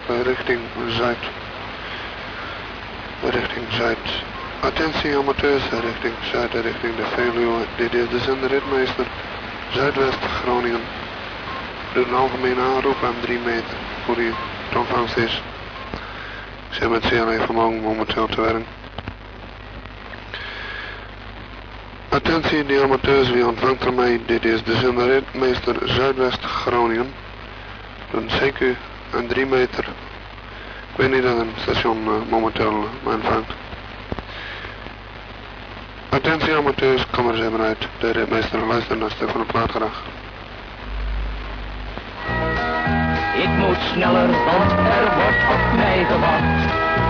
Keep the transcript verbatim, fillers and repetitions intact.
uh, richting Zuid. Richting Zuid. Attentie amateurs, richting Zuid en richting de Veluwe. Dit is de zender Ritmeester, Zuidwest Groningen. Doe een algemene aanroep aan drie meter voor die het ontvangst is. Ik zit met C L E vermogen momenteel te werken. Attentie die amateurs, wie ontvangt er mij? Dit is de zender Ritmeester, Zuidwest Groningen. Doe een C Q aan drie meter. Ik weet niet dat een station uh, momenteel uh, ontvangt. Attentie amateurs, kom er eens even uit. De ritmeester luistert naar Stefan de Plaat graag. Ik moet sneller, want er wordt op mij gewacht.